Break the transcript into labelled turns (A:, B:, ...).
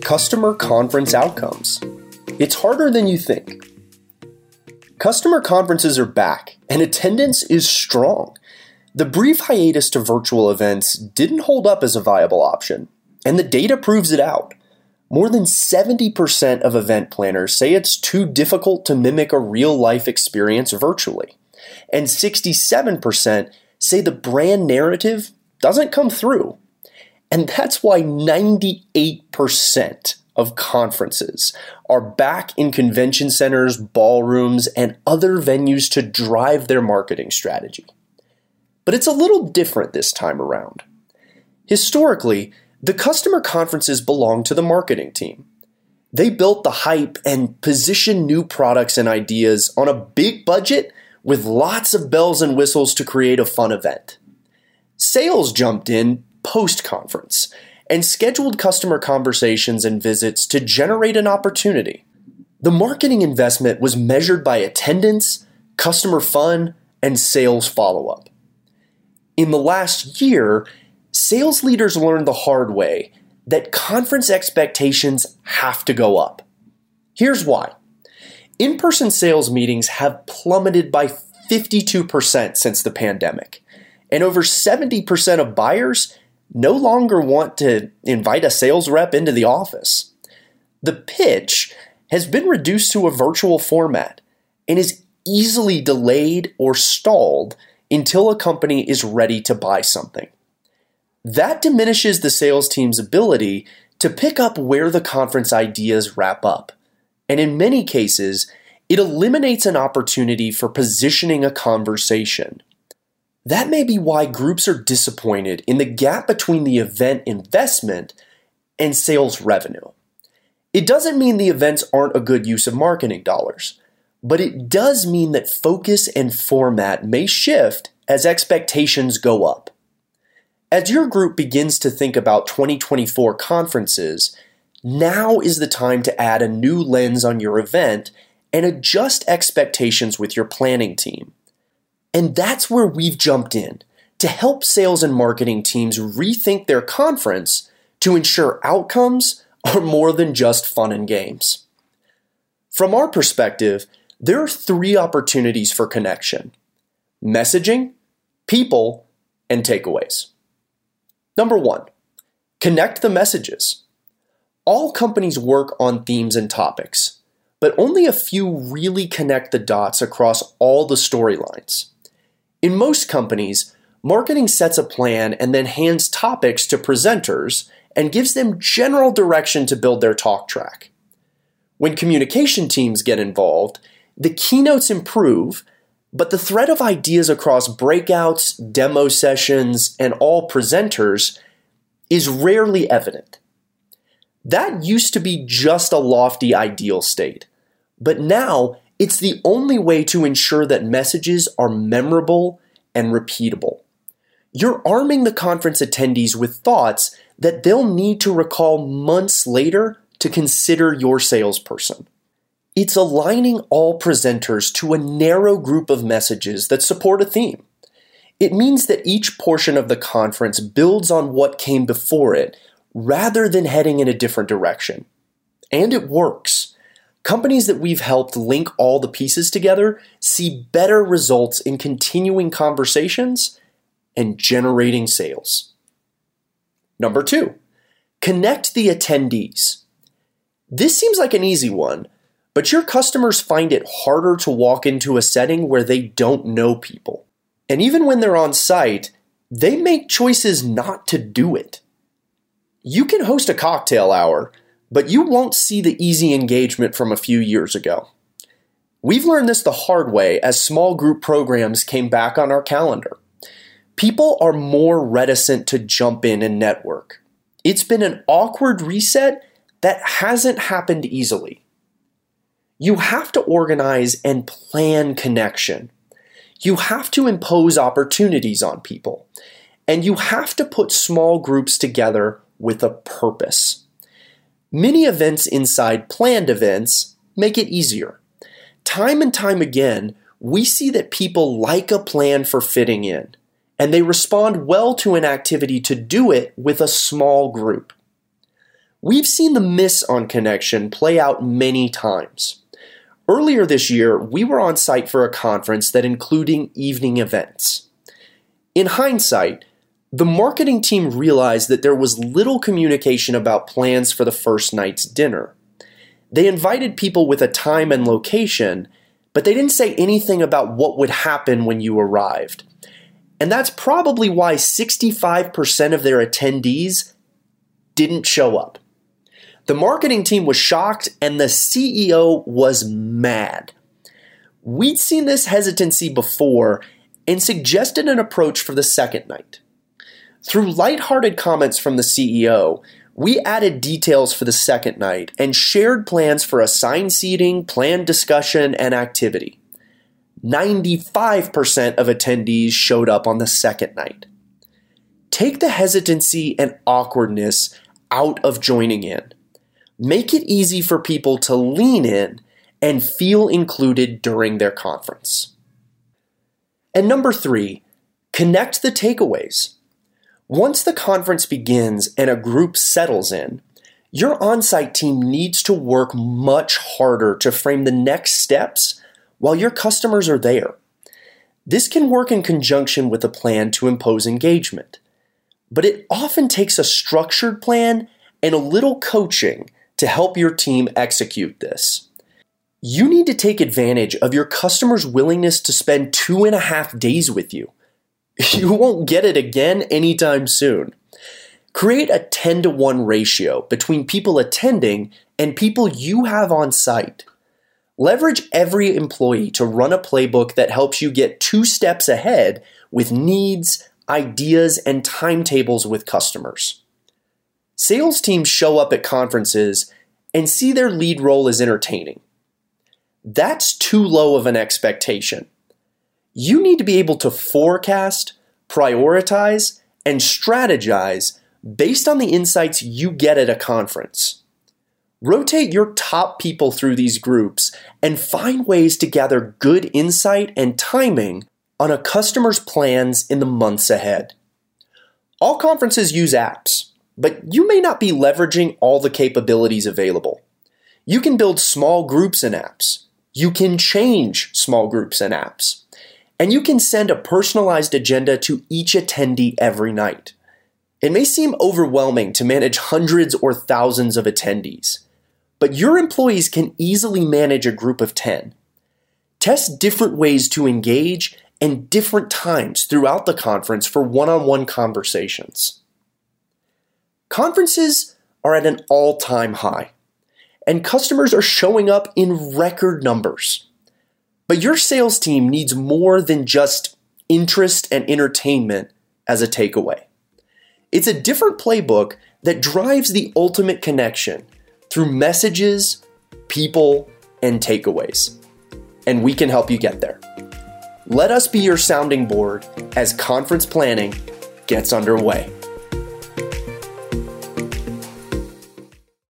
A: Customer conference outcomes. It's harder than you think. Customer conferences are back, and attendance is strong. The brief hiatus to virtual events didn't hold up as a viable option, and the data proves it out. More than 70% of event planners say it's too difficult to mimic a real-life experience virtually, and 67% say the brand narrative doesn't come through. And that's why 98% of conferences are back in convention centers, ballrooms, and other venues to drive their marketing strategy. But it's a little different this time around. Historically, the customer conferences belong to the marketing team. They built the hype and positioned new products and ideas on a big budget with lots of bells and whistles to create a fun event. Sales jumped in post-conference and scheduled customer conversations and visits to generate an opportunity. The marketing investment was measured by attendance, customer fun, and sales follow-up. In the last year, sales leaders learned the hard way that conference expectations have to go up. Here's why. In-person sales meetings have plummeted by 52% since the pandemic, and over 70% of buyers no longer want to invite a sales rep into the office. The pitch has been reduced to a virtual format and is easily delayed or stalled until a company is ready to buy something. That diminishes the sales team's ability to pick up where the conference ideas wrap up, and in many cases, it eliminates an opportunity for positioning a conversation. That may be why groups are disappointed in the gap between the event investment and sales revenue. It doesn't mean the events aren't a good use of marketing dollars, but it does mean that focus and format may shift as expectations go up. As your group begins to think about 2024 conferences, now is the time to add a new lens on your event and adjust expectations with your planning team. And that's where we've jumped in to help sales and marketing teams rethink their conference to ensure outcomes are more than just fun and games. From our perspective, there are 3 opportunities for connection: messaging, people, and takeaways. Number 1, connect the messages. All companies work on themes and topics, but only a few really connect the dots across all the storylines. In most companies, marketing sets a plan and then hands topics to presenters and gives them general direction to build their talk track. When communication teams get involved, the keynotes improve, but the thread of ideas across breakouts, demo sessions, and all presenters is rarely evident. That used to be just a lofty ideal state, but now it's the only way to ensure that messages are memorable and repeatable. You're arming the conference attendees with thoughts that they'll need to recall months later to consider your salesperson. It's aligning all presenters to a narrow group of messages that support a theme. It means that each portion of the conference builds on what came before it rather than heading in a different direction. And it works. Companies that we've helped link all the pieces together see better results in continuing conversations and generating sales. Number 2, connect the attendees. This seems like an easy one, but your customers find it harder to walk into a setting where they don't know people. And even when they're on site, they make choices not to do it. You can host a cocktail hour, but you won't see the easy engagement from a few years ago. We've learned this the hard way as small group programs came back on our calendar. People are more reticent to jump in and network. It's been an awkward reset that hasn't happened easily. You have to organize and plan connection. You have to impose opportunities on people. And you have to put small groups together with a purpose. Many events inside planned events make it easier. Time and time again, we see that people like a plan for fitting in, and they respond well to an activity to do it with a small group. We've seen the miss on connection play out many times. Earlier this year, we were on site for a conference that included evening events. In hindsight, the marketing team realized that there was little communication about plans for the first night's dinner. They invited people with a time and location, but they didn't say anything about what would happen when you arrived. And that's probably why 65% of their attendees didn't show up. The marketing team was shocked and the CEO was mad. We'd seen this hesitancy before and suggested an approach for the second night. Through lighthearted comments from the CEO, we added details for the second night and shared plans for assigned seating, planned discussion, and activity. 95% of attendees showed up on the second night. Take the hesitancy and awkwardness out of joining in. Make it easy for people to lean in and feel included during their conference. And number 3, connect the takeaways. Once the conference begins and a group settles in, your on-site team needs to work much harder to frame the next steps while your customers are there. This can work in conjunction with a plan to impose engagement, but it often takes a structured plan and a little coaching to help your team execute this. You need to take advantage of your customers' willingness to spend 2.5 days with you. You won't get it again anytime soon. Create a 10-to-1 ratio between people attending and people you have on site. Leverage every employee to run a playbook that helps you get 2 steps ahead with needs, ideas, and timetables with customers. Sales teams show up at conferences and see their lead role as entertaining. That's too low of an expectation. You need to be able to forecast, prioritize, and strategize based on the insights you get at a conference. Rotate your top people through these groups and find ways to gather good insight and timing on a customer's plans in the months ahead. All conferences use apps, but you may not be leveraging all the capabilities available. You can build small groups in apps. You can change small groups in apps. And you can send a personalized agenda to each attendee every night. It may seem overwhelming to manage hundreds or thousands of attendees, but your employees can easily manage a group of 10. Test different ways to engage and different times throughout the conference for one-on-one conversations. Conferences are at an all-time high, and customers are showing up in record numbers. But your sales team needs more than just interest and entertainment as a takeaway. It's a different playbook that drives the ultimate connection through messages, people, and takeaways. And we can help you get there. Let us be your sounding board as conference planning gets underway.